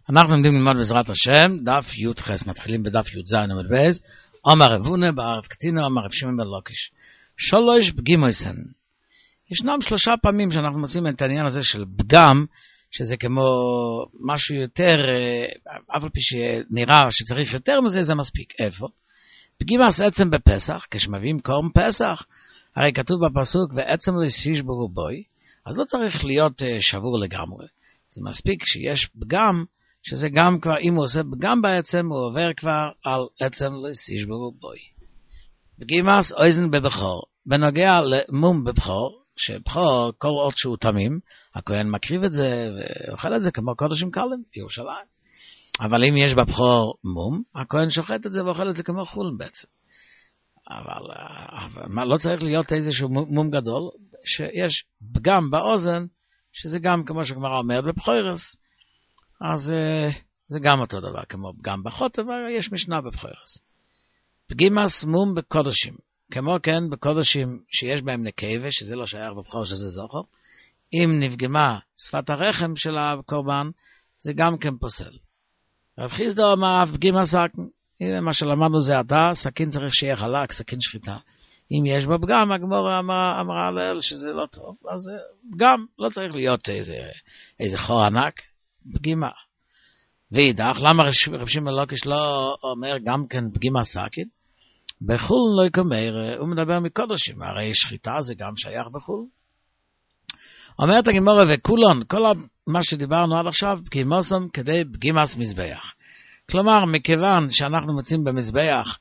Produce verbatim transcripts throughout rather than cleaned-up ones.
אנחנו לומדים ללמוד בעזרת השם, דף י"ח, מתחילים בדף י"ז עמוד בייס, אמר רב הונא בערב קטינא, אמר רב שמעון בן לקיש. שלוש פגימויסן. ישנם שלושה פעמים שאנחנו מוצאים את העניין הזה של פגם, שזה כמו משהו יותר, אף על פי שנראה שצריך יותר מזה, זה מספיק. איפה? פגימס עצם בפסח, כשמביאים קורם פסח, הרי כתוב בפסוק, ועצם לשיש ברובוי, אז לא צריך להיות שבור לגמרי. זה מספיק שיש פגם, שזה גם כבר, אם הוא עושה פגם בעצם, הוא עובר כבר על עצם לשיש ברובוי. פגימס אוזן בבחור, בנוגע למום בבחור, שבחור, כל עוד שהוא תמים, הכהן מקריב את זה ואוכל את זה כמו קודשים קלים בירושלים. אבל אם יש בבחור מום, הכהן שוחט את זה ואוכל את זה כמו חולן בעצם. אבל, אבל לא צריך להיות איזשהו מום גדול, שיש פגם באוזן, שזה גם כמו שגמרא אומרת בבחורס, אז זה גם אותו דבר, כמו פגם בחוט, אבל יש משנה בבחורס. פגימס מום בקודשים. כמו כן, בקודשים שיש בהם נקבה, שזה לא שייך בבחור שזה זוכר, אם נפגמה שפת הרחם של הקורבן, זה גם כן פוסל. רב חיסדא אמר, אף פגימה סכין, מה שלמדנו זה עתה, סכין צריך שיהיה חלק, סכין שחיטה. אם יש בו פגם, הגמרא אמרה, אמרה עליהם שזה לא טוב, אז גם לא צריך להיות איזה, איזה חור ענק, פגימה. ואידך, למה רב שמעון בן לקיש לא אומר גם כן פגימה סכין? בחולן לא יקומר, הוא מדבר מקודשים, הרי שחיטה זה גם שייך בחולן. אומרת הגמרא וכולן, כל מה שדיברנו עד עכשיו, פגימוסם כדי פגימס מזבח. כלומר, מכיוון שאנחנו מוצאים במזבח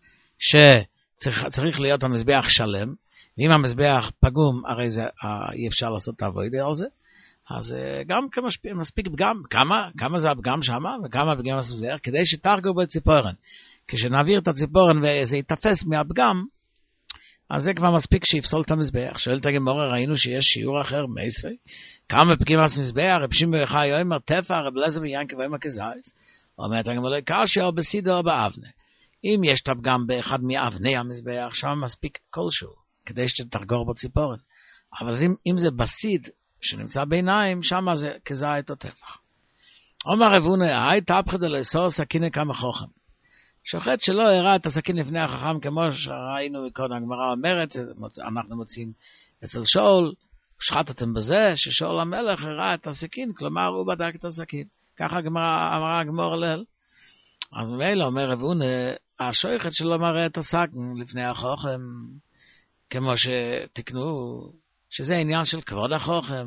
שצריך להיות המזבח שלם, ואם המזבח פגום, הרי זה, אי אפשר לעשות את העבודה על זה, אז גם מספיק פגם, כמה, כמה זה הפגם שמה, וכמה פגימס מזבח, כדי שתרגו בו ציפורן. כשנעביר את הציפורן וזה יתפס מהפגם, אז זה כבר מספיק שיפסול את המזבח. שואלת הגמרא, ראינו שיש שיעור אחר מייספי, כמה פגימס מזבח, רב שמעון בן יוחאי אומר תפח, רב אליעזר בן ינקה ואומר כזייס. אומרת הגמרא, קשיא או בסידו או באבנה. אם יש את הפגם באחד מאבני המזבח, שם מספיק כלשהו, כדי שתחגור בו ציפורן. אבל אם, אם זה בסיד שנמצא ביניים, שם זה כזית או טפח. אומר רב הונא, היי תפחא דלאסור סכינא כמה חוכם. שוחט שלא הראה את הסכין לפני החכם, כמו שראינו קודם, הגמרא אומרת, אנחנו מוצאים אצל שאול, שחטתם בזה, ששאול המלך הראה את הסכין, כלומר הוא בדק את הסכין. ככה אמרה הגמרא ליל. אז ממילא אומר רב הונא, השוחט שלא מראה את הסכין לפני החכם, כמו שתקנו, שזה עניין של כבוד החכם,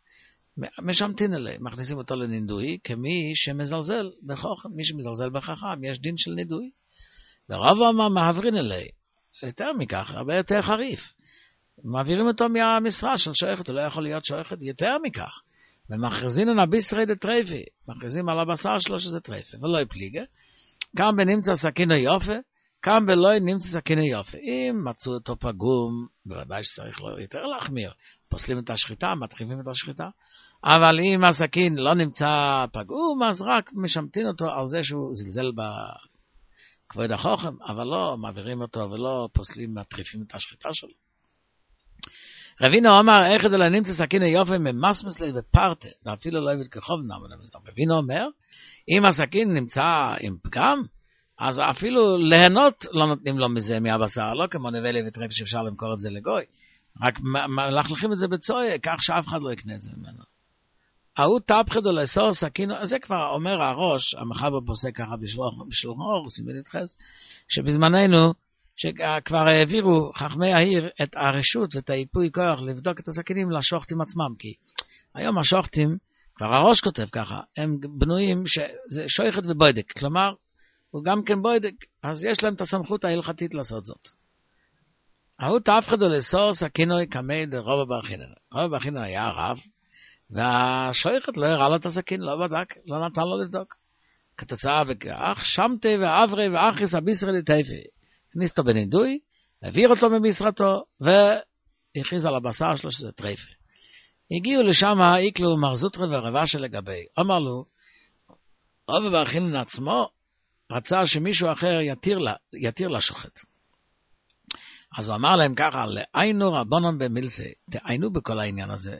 משמתין אלי, מכניסים אותו לנדוי, כמי שמזלזל בחכם, מי שמזלזל בחכם, יש דין של נדוי. ורב אמר, מעברין אלי, יותר מכך, הרבה יותר חריף. מעבירים אותו מהמשרה של שוחט, הוא לא יכול להיות שוחט, יותר מכך. ומכריזין על הבישרי דטרייפי, מכריזים על הבשר שלו שזה טרייפי, ולא יפליגה. כאן בנמצא סכינו יופה, כאן בלא נמצא סכינו יופה. אם מצאו אותו פגום, בוודאי שצריך לו יותר להחמיר. פוסלים את השחיטה, מתחילים את השחיטה. אבל אם הסכין לא נמצא פגום, אז רק משמתין אותו על זה שהוא זלזל בכבוד החכם, אבל לא מעבירים אותו ולא פוסלים, מטריפים את השחיטה שלו. רבינו אמר, איך דלא נמצא סכין יופי ממסמס לי בפרטה, ואפילו לא יבד כחוב נאמן. רבינו אומר, אם הסכין נמצא עם פגם, אז אפילו ליהנות לא נותנים לו מזה מהבשר, לא כמו נבלי וטרף שאפשר למכור את זה לגוי. רק מלכלכים את זה בצויה, כך שאף אחד לא יקנה את זה ממנו. ההוא תפחא דלאסור סכין, זה כבר אומר הראש, המחבר פוסק ככה בשלוח אור, סימן יתחס, שבזמננו, שכבר העבירו חכמי העיר את הרשות ואת היפוי כוח לבדוק את הסכינים לשוחטים עצמם, כי היום השוחטים, כבר הראש כותב ככה, הם בנויים שזה שויכת ובוידק, כלומר, הוא גם כן בוידק, אז יש להם את הסמכות ההלכתית לעשות זאת. ההוא תפחא דלאסור סכינוי כמי דרבא בר חינן. רבא בר חינן היה רב, והשויכת לא הראה לו את הסכין, לא בדק, לא נתן לו לבדוק. כתוצאה וכך, שמתי ועברי ואחריס הבישרי דטייפי. הכניס אותו בנידוי, העביר אותו ממשרתו, והכריז על הבשר שלו שזה טרייפה. הגיעו לשם, איקלו מר זוטרא ורבא שלגבי. אמר לו, רבא בר חינן עצמו רצה שמישהו אחר יתיר, לה, יתיר לשוחט. אז הוא אמר להם ככה, לעיינו רבונם במילסי, תעיינו בכל העניין הזה,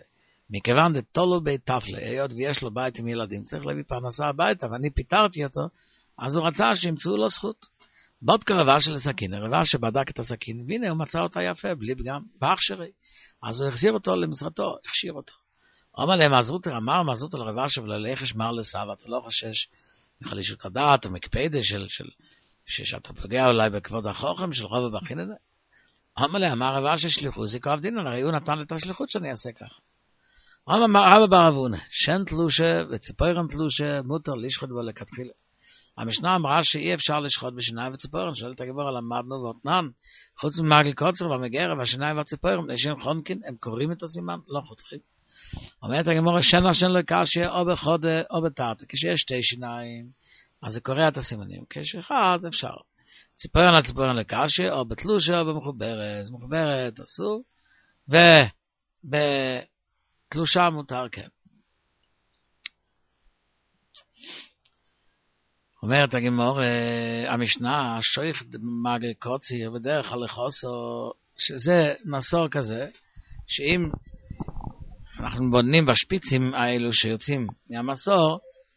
מכיוון דתולו בית תפלה, היות ויש לו בית עם ילדים, צריך להביא פרנסה הביתה, ואני פיטרתי אותו, אז הוא רצה שימצאו לו זכות. בודקה רבה של הסכין, הרבה שבדק את הסכין, והנה הוא מצא אותה יפה, בלי פגם, בהכשרי. אז הוא החזיר אותו למשרתו, הכשיר אותו. אומר להם, עזרותר, אמר מעזרותר לרבה שבללך שמר לסבא, אתה לא חושש מחלישות הדעת או מקפדה של, של, שאתה פוגע אולי בכבוד החוכם של רוב ובכין הזה. אומר להם, אמר רבה ששליחו, זה כואב דינן, הרי הוא נתן את השליחות שאני אעשה כך. אומר רבה ברבונה, שן תלושה וציפוירן תלושה, מותר לשחוט בו לכתחילה. המשנה אמרה שאי אפשר לשחוט בשיניים וציפוירן, שואלת הגבור על המדנו ואותנן, חוץ ממגל קוצר והמגרה והשיניים והציפוירן, לשין חונקין, הם קוראים את הסימן, לא חותכים. אומרת הגמורה, שן השן לקשיה או בחודה או בתרתה, כשיש שתי שיניים, אז זה קורא את הסימנים, כשאחד אפשר. ציפוירן על ציפוירן לקשיה, או בתלושה או במחוברת, מחוברת אסור, ובתלושה מותר כן. אומרת הגמורה, המשנה, שויך מגל קוצר בדרך הלכוסו, שזה מסור כזה, שאם אנחנו בונים בשפיצים האלו שיוצאים מהמסור,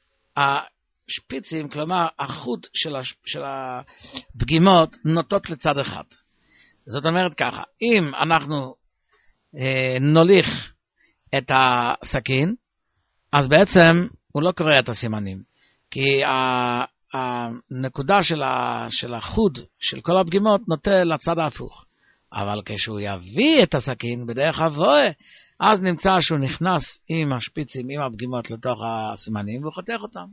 השפיצים, כלומר החוט של, הש... של הפגימות נוטות לצד אחד. זאת אומרת ככה, אם אנחנו אה, נוליך את הסכין, אז בעצם הוא לא קורא את הסימנים, כי ה... הנקודה של, ה... של החוד של כל הפגימות נוטה לצד ההפוך. אבל כשהוא יביא את הסכין בדרך הבואה, אז נמצא שהוא נכנס עם השפיצים, עם הפגימות לתוך הסימנים, והוא חותך אותם.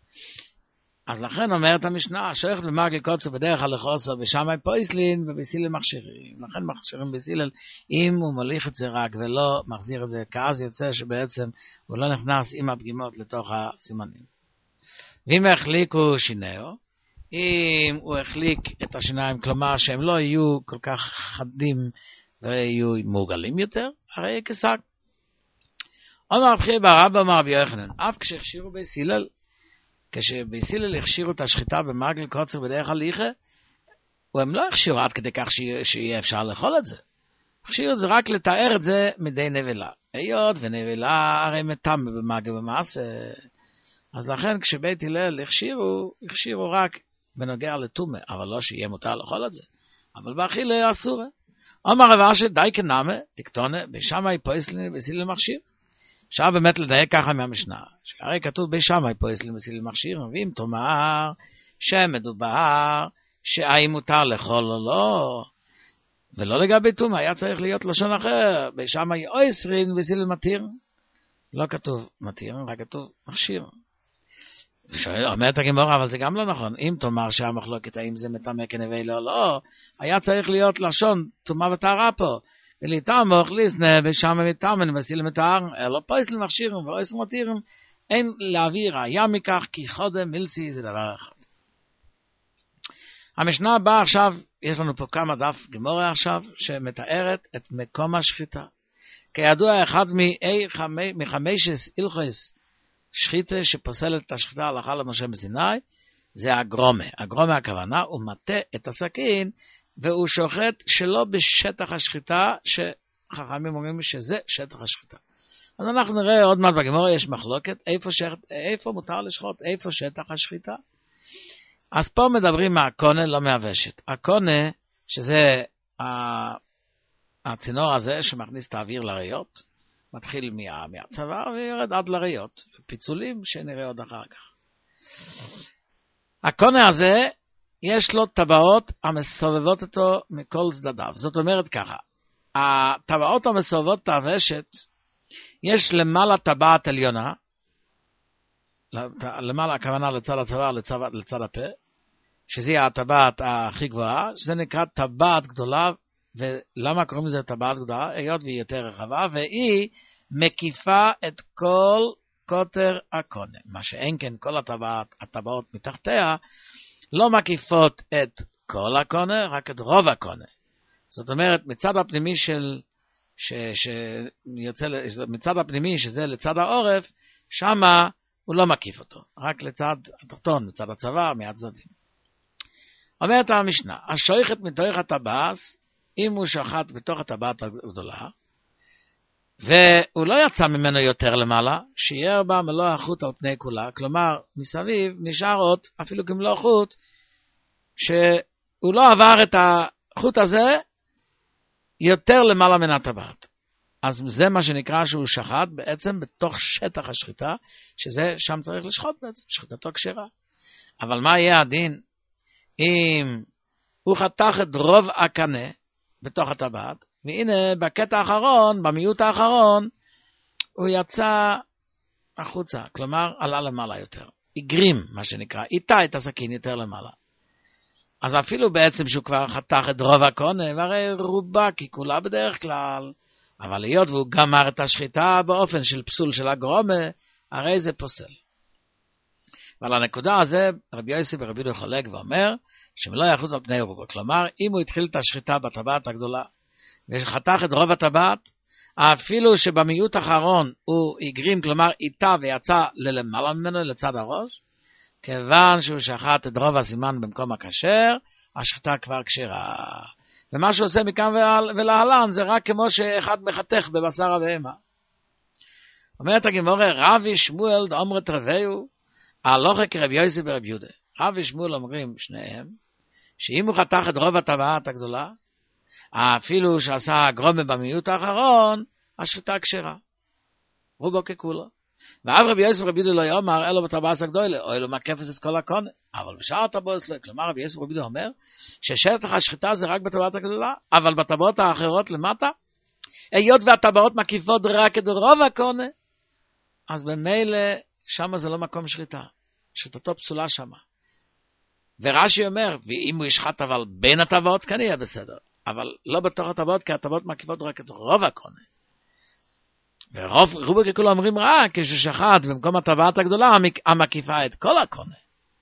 אז לכן אומרת המשנה, שייכת במגל קוצר בדרך הלכוסו, ושמאי פויסלין ובסילל מכשירים. לכן מכשירים בסילל, אם הוא מוליך את זה רק ולא מחזיר את זה, כאז יוצא שבעצם הוא לא נכנס עם הפגימות לתוך הסימנים. ואם החליקו שינאו, אם הוא החליק את השיניים, כלומר שהם לא יהיו כל כך חדים ויהיו מוגלים יותר, הרי כשק. אומר רבי ברבא אמר רבי יוחנן, אף כשהכשירו בסילל, כשבסילל הכשירו את השחיטה במגל קוצר בדרך הליכה, והם לא הכשירו עד כדי כך שיהיה אפשר לאכול את זה. הכשירו את זה רק לתאר את זה מדי נבלה. היות ונבלה הרי מתם במגל במעשה. אז לכן כשבית הלל הכשירו, הכשירו רק בנוגע לטומאה, אבל לא שיהיה מותר לאכול את זה. אבל באכילה אסור. אומר רב אשי, די כנמה, תקטונה, בשמאי פויסלין בסילל מכשיר. אפשר באמת לדייק ככה מהמשנה, שהרי כתוב בשמאי פויסלין בסילל מכשיר, ואם תאמר שמדובר שהאם מותר לאכול או לא, ולא לגבי טומאה, היה צריך להיות לשון אחר, בשמאי אויסרין בסילל מתיר. לא כתוב מתיר, רק כתוב מכשיר. אומרת הגמורה, אבל זה גם לא נכון. אם תאמר שהמחלוקת האם זה מטמא כנבלה או לא, היה צריך להיות לשון טומאה וטהרה פה. ולתמוך ליסנה בשמה מטמא בסילל מטהר, אלא פויסל מכשירים ואויסר מתירים, אין להביא ראיה מכך, כי חודם מילסי זה דבר אחד. המשנה הבאה עכשיו, יש לנו פה כמה דף גמורה עכשיו, שמתארת את מקום השחיטה. כידוע, אחד מחמשת הלכות שחיטה שפוסלת את השחיטה הלכה למשה בסיני, זה הגרומה. הגרומה הכוונה, הוא מטה את הסכין, והוא שוחט שלא בשטח השחיטה, שחכמים אומרים שזה שטח השחיטה. אז אנחנו נראה עוד מעט בגמורה, יש מחלוקת, איפה, שח... איפה מותר לשחוט, איפה שטח השחיטה. אז פה מדברים מהקונה, לא מהוושת. הקונה, שזה הצינור הזה שמכניס את האוויר לריות, מתחיל מה, מהצוואר וירד עד לריות, פיצולים שנראה עוד אחר כך. הקונה הזה, יש לו טבעות המסובבות אותו מכל צדדיו. זאת אומרת ככה, הטבעות המסובבות את הוושת, יש למעלה טבעת עליונה, למעלה הכוונה לצד הצוואר, לצד, לצד הפה, שזה הטבעת הכי גבוהה, שזה נקרא טבעת גדולה, ולמה קוראים לזה טבעת גדולה? היות והיא יותר רחבה, והיא מקיפה את כל קוטר הקונה. מה שאין כן כל הטבעת, הטבעות מתחתיה, לא מקיפות את כל הקונה, רק את רוב הקונה. זאת אומרת, מצד הפנימי של, ש, שיוצא, מצד הפנימי שזה לצד העורף, שמה הוא לא מקיף אותו, רק לצד התחתון, מצד הצוואר, מהצדדים. אומרת המשנה, השוחט מתוך הטבעת, אם הוא שחט בתוך הטבעת הגדולה, והוא לא יצא ממנו יותר למעלה, שיער בה מלוא החוט על פני כולה, כלומר, מסביב נשאר עוד, אפילו כמלוא חוט, שהוא לא עבר את החוט הזה יותר למעלה מן הטבעת. אז זה מה שנקרא שהוא שחט בעצם בתוך שטח השחיטה, שזה שם צריך לשחוט בעצם, שחיטתו כשרה. אבל מה יהיה הדין אם הוא חתך את רוב הקנה בתוך הטבעת, והנה בקטע האחרון, במיעוט האחרון, הוא יצא החוצה, כלומר עלה למעלה יותר. הגרים, מה שנקרא, איתה את הסכין יותר למעלה. אז אפילו בעצם שהוא כבר חתך את רוב הקונה, והרי רובה כי כולה בדרך כלל, אבל היות והוא גמר את השחיטה באופן של פסול של הגרומה, הרי זה פוסל. ועל הנקודה הזה, רבי יוסי ורבי יהודה חולק ואומר, שמלא יחוץ על פני רובו. כלומר, אם הוא התחיל את השחיטה בטבעת הגדולה, וחתך את רוב הטבעת, אפילו שבמיעוט האחרון הוא הגרים, כלומר איתה ויצא ללמעלה ממנו לצד הראש, כיוון שהוא שחט את רוב הסימן במקום הכשר, השחיטה כבר כשרה. ומה שהוא עושה מכאן ולהלן זה רק כמו שאחד מחתך בבשר הבהמה. אומרת הגמרא, רבי שמואל דאמרת רביהו, הלכה כרבי יוסי ורבי יהודה. רבי שמואל אומרים שניהם, שאם הוא חתך את רוב הטבעת הגדולה, אפילו שעשה גרומה במיעוט האחרון, השחיטה כשרה. רובו ככולו. ואב רבי יוסי ורבי יהודה לא יאמר, אלו בטבעת הגדולה, או אלו מקפס את כל הקונה. אבל בשאר הטבעות לא. כלומר, רבי יוסי ורבי יהודה אומר, ששטח השחיטה זה רק בטבעת הגדולה, אבל בטבעות האחרות למטה, היות והטבעות מקיפות רק את רוב הקונה, אז במילא שמה זה לא מקום שחיטה. שחיטתו פסולה שמה. ורש"י אומר, ואם הוא ישחט אבל בין הטבעות, כאן יהיה בסדר. אבל לא בתוך הטבעות, כי הטבעות מקיפות רק את רוב הקונה. ורוב רובו ככולו אומרים רק, כששחט במקום הטבעת הגדולה, המקיפה את כל הקונה.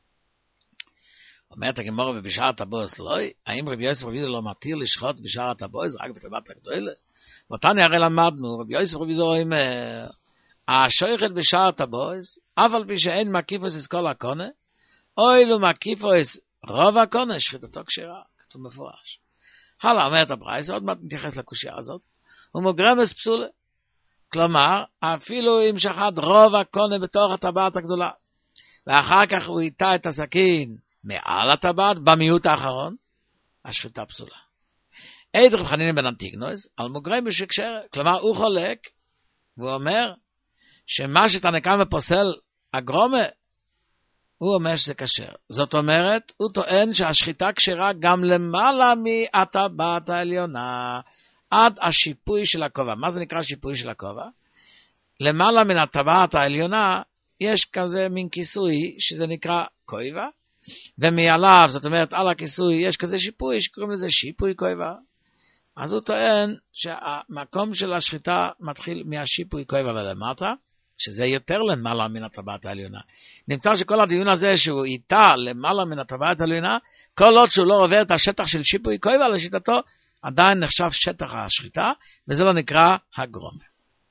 אומרת הגמרא, ובשאר הטבעות לא, האם רבי יוסי ורבי יהודה לא מתיר לשחוט בשאר הטבעות, רק בטבעת הגדולה? ואותנו הרי למדנו, רבי יוסי ורבי יהודה אומר, השוחט בשאר הטבעות, אבל פי שאין מקיפוס את כל הקונה, אוי לו מקיפוס רוב הקונה, שחיטתו כשרה, כתוב מפורש. הלאה, אומרת הברייתא, עוד מעט נתייחס לקושיה הזאת, ומוגרמס פסולה. כלומר, אפילו אם שחט רוב הקונה בתוך הטבעת הגדולה, ואחר כך הוא איתה את הסכין מעל הטבעת, במיעוט האחרון, השחיטה פסולה. עד רב חנינא בן אנטיגנוס, על מוגרמס שכשרה, כלומר, הוא חולק, והוא אומר, שמה שתנקם ופוסל הגרומה, הוא אומר שזה כשר. זאת אומרת, הוא טוען שהשחיטה כשרה גם למעלה מהטבעת העליונה, עד השיפוי של הכובע. מה זה נקרא שיפוי של הכובע? למעלה מן הטבעת העליונה, יש כזה מין כיסוי, שזה נקרא כובע, ומעליו, זאת אומרת, על הכיסוי, יש כזה שיפוי, שקוראים לזה שיפוי כובע. אז הוא טוען שהמקום של השחיטה מתחיל מהשיפוי כובע ולמטה, שזה יותר למעלה מן הטבעת העליונה. נמצא שכל הדיון הזה שהוא איתה למעלה מן הטבעת העליונה, כל עוד שהוא לא עובר את השטח של שיפוי כובע לשיטתו, עדיין נחשב שטח השחיטה, וזה לא נקרא הגרומה.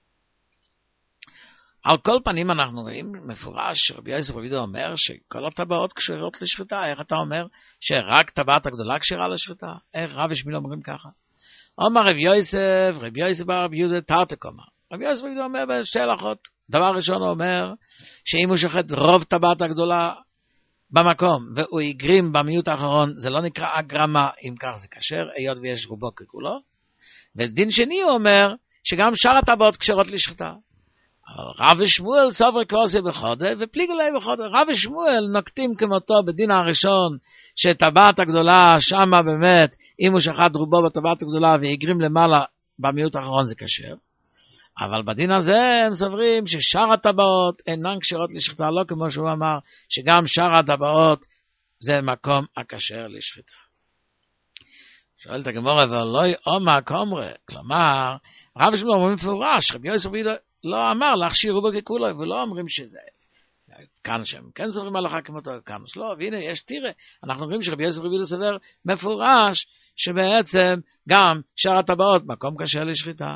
על כל פנים אנחנו רואים מפורש, רבי יוסי ורבי יהודה אומר שכל הטבעות כשרות לשחיטה. איך אתה אומר שרק טבעת הגדולה כשרה לשחיטה? איך רב ושמיל אומרים ככה? אומר רבי יוסף, רבי יוסף ברבי יהודה תרתק אומר. רבי יוסף ורבי יהודה אומר בשתי הלכות. דבר ראשון הוא אומר שאם הוא שוחט רוב טבעת הגדולה במקום, והוא יגרים במיעוט האחרון, זה לא נקרא הגרמה, אם כך זה כשר, היות ויש רובו ככולו. ודין שני הוא אומר שגם שאר הטבעות כשרות לשחיטה. רב ושמואל סובר כוסי בחודה ופליג אלי בחודה. רב ושמואל נוקטים כמותו בדין הראשון שטבעת הגדולה שמה באמת אם הוא שחט רובו בטבעת הגדולה ויגרים למעלה במיעוט האחרון זה כשר. אבל בדין הזה הם סוברים ששאר הטבעות אינן כשרות לשחיטה, לא כמו שהוא אמר שגם שאר הטבעות זה מקום הכשר לשחיטה. שואלת הגמרא ולא אומה קומרה, כלומר רב ושמואל אומרים מפורש, רבי יוסף לא אמר להכשיר רובו ככולו, ולא אומרים שזה כאן שם, כן סוברים הלכה כמותו כאן, לא, והנה יש תירה, אנחנו אומרים שרבי יוסף ורבי יהודה סובר מפורש, שבעצם גם שאר הטבעות מקום כשר לשחיטה.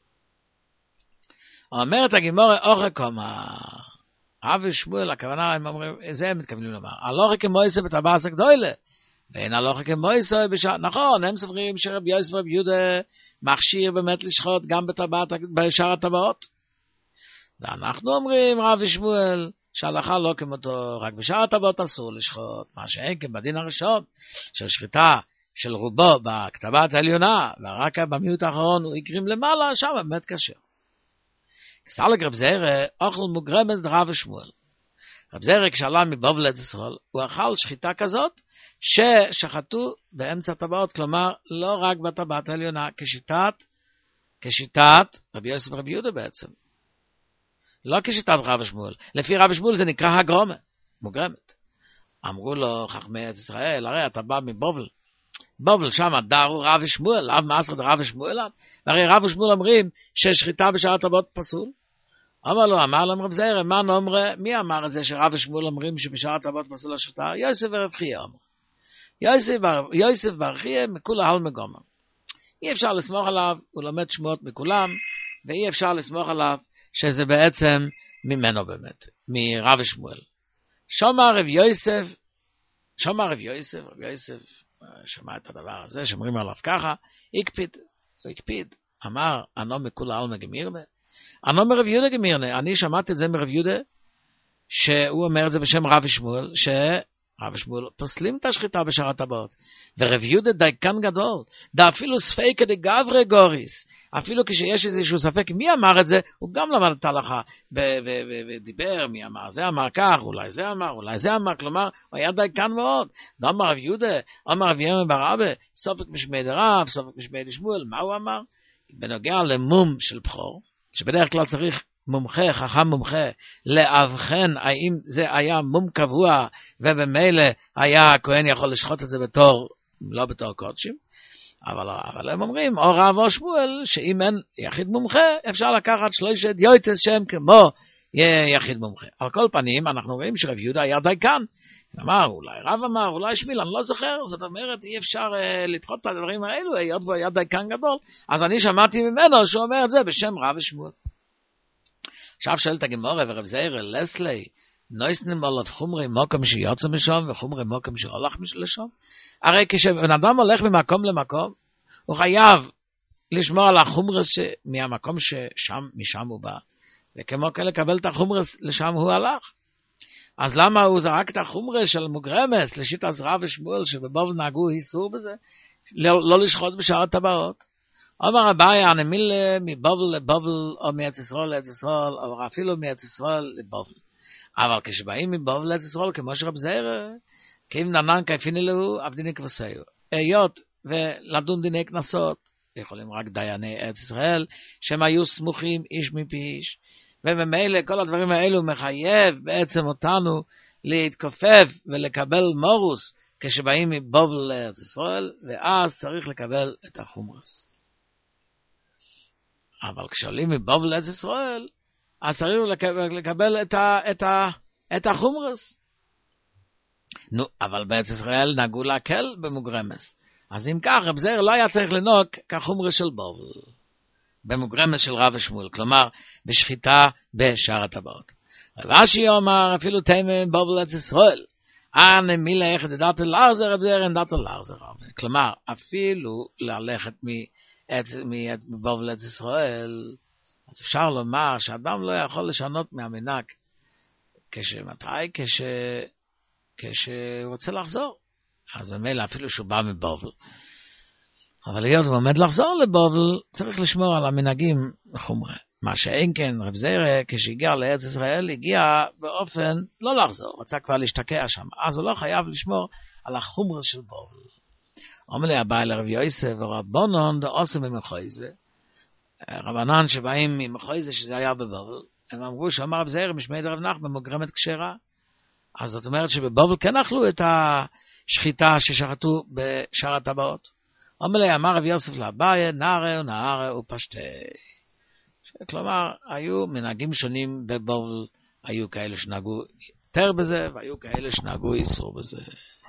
אומרת הגמרא אוכל קומה, רב ושמואל, הכוונה, הם אומרים, זה הם מתכוונים לומר, הלוכה כמויסה בטבעת הגדולה, ואין הלוכה כמויסה בשעה, נכון, הם סוברים שרבי יוסף ורבי יהודה מכשיר באמת לשחוט גם בטבעת, בשאר הטבעות. ואנחנו אומרים, רבי שמואל, שההלכה לא כמותו, רק בשאר הטבעות אסור לשחוט, מה שאין כבדין הראשון, של שחיטה של רובו בכתבת העליונה, ורק במיעוט האחרון הוא יקרים למעלה, שם באמת קשה. כסלק רב זיירה, אוכל מוגרמס דרב שמואל. רב זיירה כשעלה מבבל ארץ ישראל, הוא אכל שחיטה כזאת, ששחטו באמצע הטבעות, כלומר, לא רק בטבעת העליונה, כשיטת, כשיטת רבי יוסף ורבי יהודה בעצם. לא כשיטת רב שמואל. לפי רב שמואל זה נקרא הגרומה, מוגרמת. אמרו לו חכמי ארץ ישראל, הרי אתה בא מבבל. בבל שם דרו רב שמואל, אב מעשר דרב שמואל, והרי רב שמואל אומרים ששחיטה בשאר הטבעות פסול. אמר לו, אמר להם רב זיירה, מה נאמר, מי אמר את זה שרב שמואל אומרים שבשאר הטבעות פסול השחיטה? יוסף ורב חייא אמר. יוסף, יוסף בר חייא מכול ההל מגומר. אי אפשר לסמוך עליו, הוא לומד שמות מכולם, ואי אפשר לסמוך עליו שזה בעצם ממנו באמת, מרב שמואל. שומע רב יוסף, שומע רב יוסף, רב יוסף שמע את הדבר הזה, שאומרים עליו ככה, הקפיד, הוא הקפיד, אמר, אנו מכול ההל מגמירנה, אנו מרב יהודה גמירנה, אני שמעתי את זה מרב יהודה, שהוא אומר את זה בשם רב שמואל, ש... רב שמואל פוסלים את השחיטה בשאר הטבעות, ורב יהודה דייקן גדול, דה אפילו ספיקה דה גברי גוריס, אפילו כשיש איזשהו ספק מי אמר את זה, הוא גם למד את ההלכה, ודיבר מי אמר, זה אמר כך, אולי זה אמר, אולי זה אמר, כלומר, הוא היה דייקן מאוד, לא אמר רב יהודה, אמר רב ירמיה בר אבא, סופק משמי דרב, סופק משמי דשמואל, מה הוא אמר? בנוגע למום של בחור, שבדרך כלל צריך מומחה, חכם מומחה, להבחן האם זה היה מום קבוע, ובמילא היה הכהן יכול לשחוט את זה בתור, לא בתור קודשים, אבל, אבל הם אומרים, או רב או שמואל, שאם אין יחיד מומחה, אפשר לקחת שלושת יויטס שהם כמו יחיד מומחה. על כל פנים, אנחנו רואים שרב יהודה היה דייקן, אמר, אולי רב אמר, אולי שמיל, אני לא זוכר, זאת אומרת, אי אפשר uh, לדחות את הדברים האלו, היות והוא היה דייקן גדול, אז אני שמעתי ממנו שהוא אומר את זה בשם רב ושמואל. עכשיו שואלת הגמורה ורב זיירה, לסלי, נויסנים עליו חומרי מוקם שיוצא משם וחומרי מוקם שהולך לשם? הרי כשבן אדם הולך ממקום למקום, הוא חייב לשמור על החומרס מהמקום ששם, משם הוא בא, וכמו כן לקבל את החומרס לשם הוא הלך. אז למה הוא זרק את החומרס של מוגרמס לשיטת רב ושמואל שבבבל נהגו איסור בזה? לא, לא לשחוט בשאר הטבעות. אמר אביי, אני מילה מבבל לבבל, או מארץ ישראל לארץ ישראל, או אפילו מארץ ישראל לבבל. אבל כשבאים מבבל לארץ ישראל, כמו שרב זיירה, כאם ננן כיפיני לו, אף דיני כבסיו. היות ולדון דיני כנסות, יכולים רק דייני ארץ ישראל, שהם היו סמוכים איש מפי איש, וממילא כל הדברים האלו מחייב בעצם אותנו להתכופף ולקבל מורוס, כשבאים מבבל לארץ ישראל, ואז צריך לקבל את החומרס. אבל כשעולים מבבל לארץ ישראל, אז צריך לקבל את, ה, את, ה, את החומרס. נו, אבל בארץ ישראל נהגו להקל במוגרמס. אז אם כך, רב זיירה לא היה צריך לנהוג כחומרס של בבל, במוגרמס של רב ושמואל, כלומר, בשחיטה בשאר הטבעות. רש"י אומר, אפילו תימא בבל לארץ ישראל, אנא מילה איך דעת לארזר, רב זיירה דעת לארזר. כלומר, אפילו ללכת מ... מבבל לארץ ישראל, אז אפשר לומר שאדם לא יכול לשנות מהמנהג כשמתי? כש... כשהוא רוצה לחזור. אז במילא אפילו שהוא בא מבבל. אבל להיות הוא עומד לחזור לבבל, צריך לשמור על המנהגים חומרה. מה שאין כן, רב זיירה, כשהגיע לארץ ישראל, הגיע באופן לא לחזור, רצה כבר להשתקע שם. אז הוא לא חייב לשמור על החומרה של בבל. אומר לי הבא לרב יוסף ורבונון דעוסם ממחויזה, רבנן שבאים ממחויזה שזה היה בבבל, הם אמרו שאמר רב זיירה משמי דרב נחמן במוגרמת כשרה. אז זאת אומרת שבבבל כן אכלו את השחיטה ששחטו בשאר הטבעות. אומר לי אמר רב יוסף לאביי, נערה ונערה ופשטי. כלומר, היו מנהגים שונים בבבל, היו כאלה שנהגו יותר בזה והיו כאלה שנהגו איסור בזה.